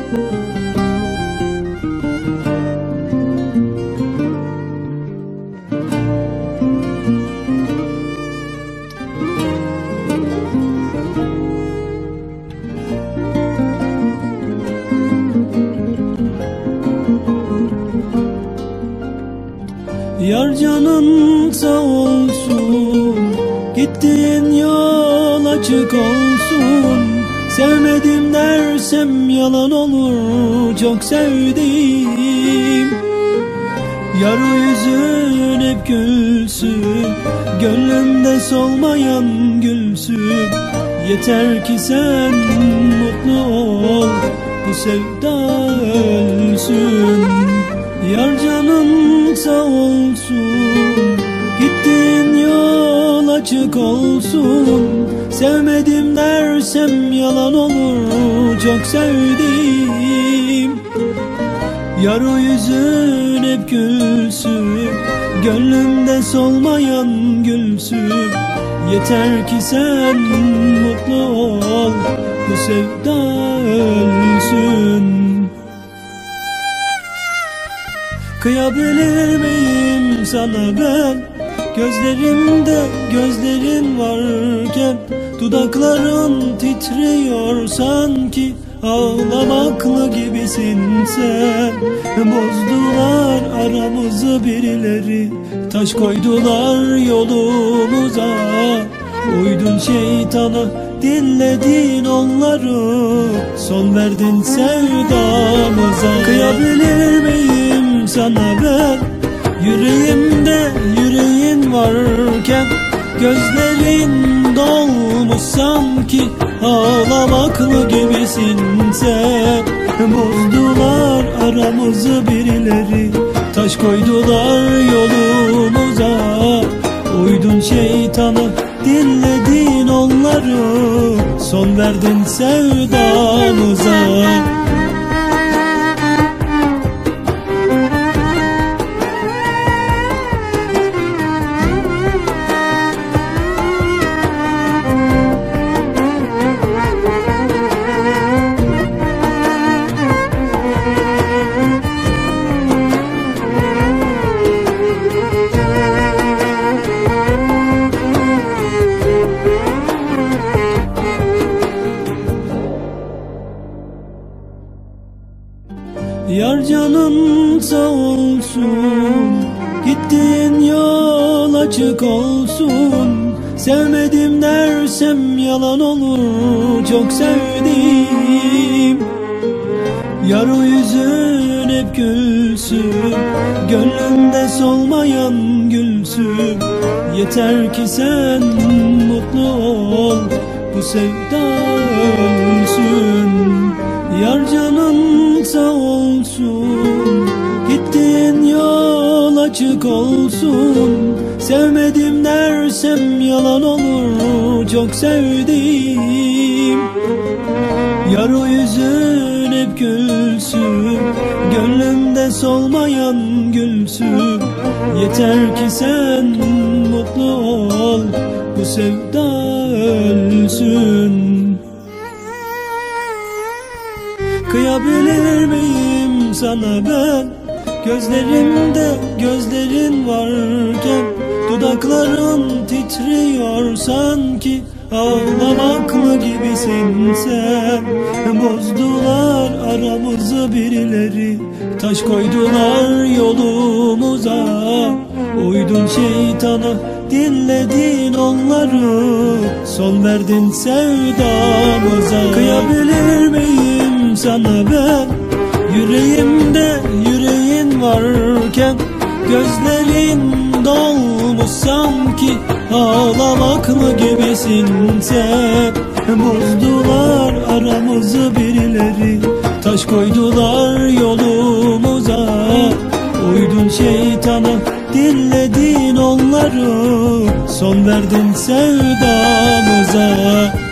Yar canın sağ olsun, gittiğin yol açık olsun. Sevmedim dersem yalan olur, çok sevdim. Yar o yüzün hep gülsün, gönlümde solmayan gülsün. Yeter ki sen mutlu ol, bu sevda ölsün. Yar canın sağ olsun, gittiğin yol açık olsun. Sevmedim dersem yalan olur, çok sevdim. Yar o yüzün hep gülsün, gönlümde solmayan gülsün. Yeter ki sen mutlu ol, bu sevda ölsün. Kıyabilir miyim sana ben, gözlerimde gözlerin varken? Dudakların titriyor sanki, ağlamaklı gibisin sen. Bozdular aramızı birileri, taş koydular yolumuza. Uydun şeytana, dinledin onları, son verdin sevdamıza. Kıyabilir miyim sana ben, yüreğimde yüreğin varken? Gözlerin dolmuş sanki, ağlamaklı gibisin sen. Bozdular aramızı birileri, taş koydular yolumuza. Uydun şeytana, dinledin onları, son verdin sevdamıza. Yar canın sağ olsun, gittiğin yol açık olsun. Sevmedim dersem yalan olur, çok sevdim. Yar o yüzün hep gülsün, gönlümde solmayan gülsün. Yeter ki sen mutlu ol, bu sevda ölsün. Yar canın sağ olsun, gittiğin yol açık olsun. Sevmedim dersem yalan olur, çok sevdim. Yar o yüzün hep gülsün, gönlümde solmayan gülsün. Yeter ki sen mutlu ol, bu sevda ölsün. Kıyabilir miyim sana ben, gözlerimde gözlerin varken? Dudakların titriyor sanki, ağlamaklı gibisin sen. Bozdular aramızı birileri, taş koydular yolumuza. Uydun şeytana, dinledin onları, son verdin sevdamıza. Kıyabilir miyim sana ben, yüreğimde yüreğin varken? Gözlerin dolmuş sanki, ağlamaklı gibisin sen. Bozdular aramızı birileri, taş koydular yolumuza. Uydun şeytana, dinledin onları, son verdin sevdamıza.